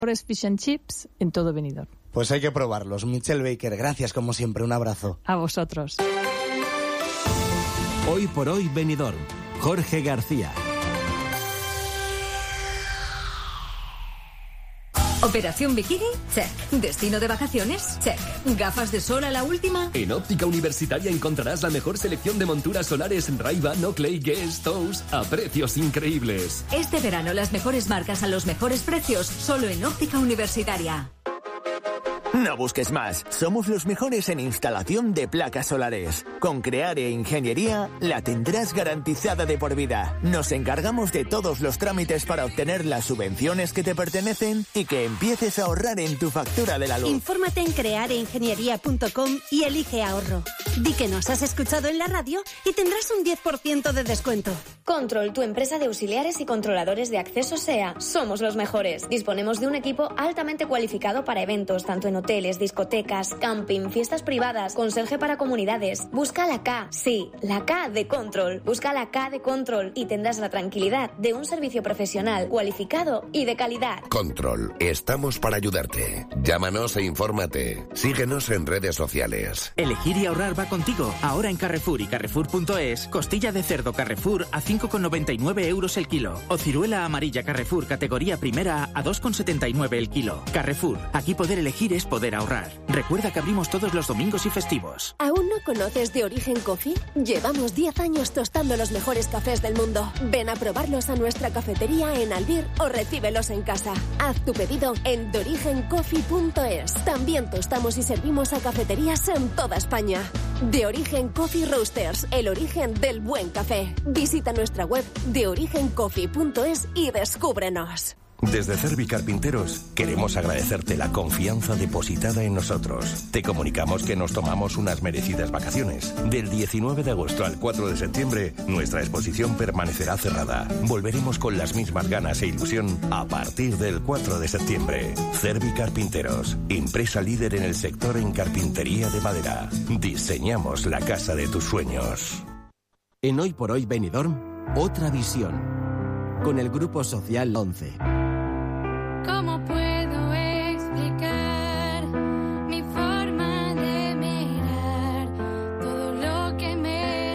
Fish and Chips en todo Benidorm. Pues hay que probarlos. Michelle Baker, gracias como siempre, un abrazo. A vosotros. Hoy por hoy Benidorm. Jorge García. ¿Operación bikini? Check. ¿Destino de vacaciones? Check. ¿Gafas de sol a la última? En Óptica Universitaria encontrarás la mejor selección de monturas solares Ray-Ban, Oakley, Guess, Toast a precios increíbles. Este verano las mejores marcas a los mejores precios, solo en Óptica Universitaria. No busques más. Somos los mejores en instalación de placas solares. Con Creare Ingeniería la tendrás garantizada de por vida. Nos encargamos de todos los trámites para obtener las subvenciones que te pertenecen y que empieces a ahorrar en tu factura de la luz. Infórmate en creareingeniería.com y elige ahorro. Di que nos has escuchado en la radio y tendrás un 10% de descuento. Control, tu empresa de auxiliares y controladores de acceso SEA. Somos los mejores. Disponemos de un equipo altamente cualificado para eventos, tanto en hoteles, discotecas, camping, fiestas privadas, conserje para comunidades. Busca la K, sí, la K de Control. Busca la K de Control y tendrás la tranquilidad de un servicio profesional, cualificado y de calidad. Control, estamos para ayudarte. Llámanos e infórmate. Síguenos en redes sociales. Elegir y ahorrar va contigo. Ahora en Carrefour y Carrefour.es, costilla de cerdo Carrefour a 5,99 euros el kilo. O ciruela amarilla Carrefour categoría primera a 2,79 el kilo. Carrefour, aquí poder elegir es poder ahorrar. Recuerda que abrimos todos los domingos y festivos. ¿Aún no conoces De Origen Coffee? Llevamos 10 años tostando los mejores cafés del mundo. Ven a probarlos a nuestra cafetería en Albir o recíbelos en casa. Haz tu pedido en deorigencoffee.es. También tostamos y servimos a cafeterías en toda España. De Origen Coffee Roasters, el origen del buen café. Visita nuestra web deorigencoffee.es y descúbrenos. Desde Cervi Carpinteros queremos agradecerte la confianza depositada en nosotros. Te comunicamos que nos tomamos unas merecidas vacaciones. Del 19 de agosto al 4 de septiembre, nuestra exposición permanecerá cerrada. Volveremos con las mismas ganas e ilusión a partir del 4 de septiembre. Cervi Carpinteros, empresa líder en el sector en carpintería de madera. Diseñamos la casa de tus sueños. En Hoy por Hoy Benidorm, otra visión. Con el Grupo Social 11. ¿Cómo puedo explicar mi forma de mirar todo lo que me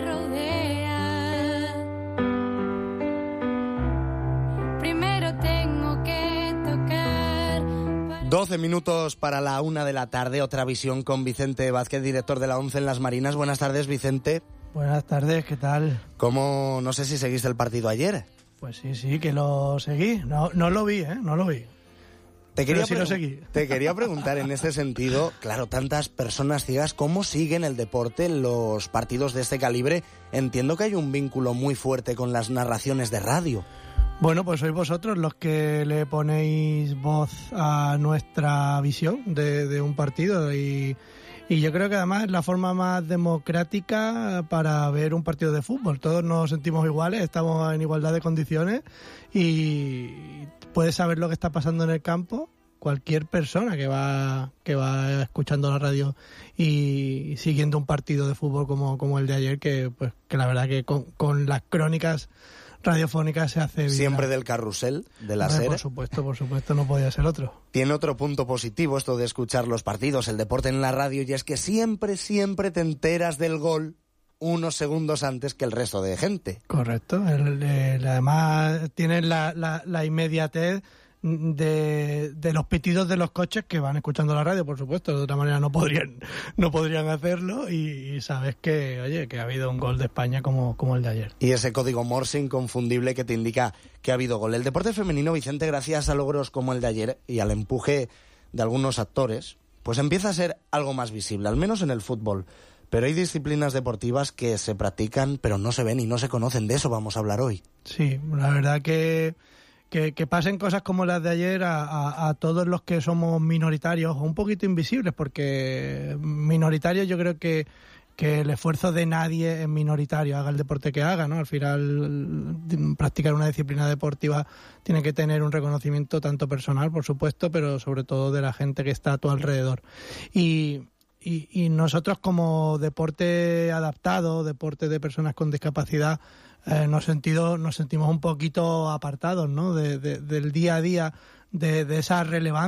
rodea? Primero tengo que tocar... 12 minutos para la 1 de la tarde, otra visión con Vicente Vázquez, director de la ONCE en Las Marinas. Buenas tardes, Vicente. Buenas tardes, ¿qué tal? ¿Cómo? No sé si seguiste el partido ayer. Pues sí, que lo seguí. No lo vi, no lo vi. Te quería preguntar en este sentido, claro, tantas personas ciegas, ¿cómo siguen el deporte los partidos de este calibre? Entiendo que hay un vínculo muy fuerte con las narraciones de radio. Bueno, pues sois vosotros los que le ponéis voz a nuestra visión de un partido y yo creo que además es la forma más democrática para ver un partido de fútbol. Todos nos sentimos iguales, estamos en igualdad de condiciones y puedes saber lo que está pasando en el campo cualquier persona que va escuchando la radio y siguiendo un partido de fútbol como el de ayer, que la verdad que con las crónicas radiofónicas se hace vida. Siempre del carrusel, de la SER. Por supuesto, no podía ser otro. Tiene otro punto positivo esto de escuchar los partidos, el deporte en la radio, y es que siempre te enteras del gol unos segundos antes que el resto de gente. Correcto. Además tienes la inmediatez de los pitidos de los coches que van escuchando la radio, por supuesto, de otra manera no podrían hacerlo, y sabes que ha habido un gol de España como el de ayer. Y ese código Morse inconfundible que te indica que ha habido gol. El deporte femenino, Vicente, gracias a logros como el de ayer y al empuje de algunos actores, pues empieza a ser algo más visible, al menos en el fútbol. Pero hay disciplinas deportivas que se practican pero no se ven y no se conocen. De eso vamos a hablar hoy. Sí, la verdad que pasen cosas como las de ayer a todos los que somos minoritarios o un poquito invisibles, porque minoritarios yo creo que el esfuerzo de nadie es minoritario, haga el deporte que haga, ¿no? Al final, practicar una disciplina deportiva tiene que tener un reconocimiento tanto personal, por supuesto, pero sobre todo de la gente que está a tu alrededor. Y nosotros como deporte adaptado, deporte de personas con discapacidad, nos sentimos un poquito apartados, ¿no? del día a día, de esa relevancia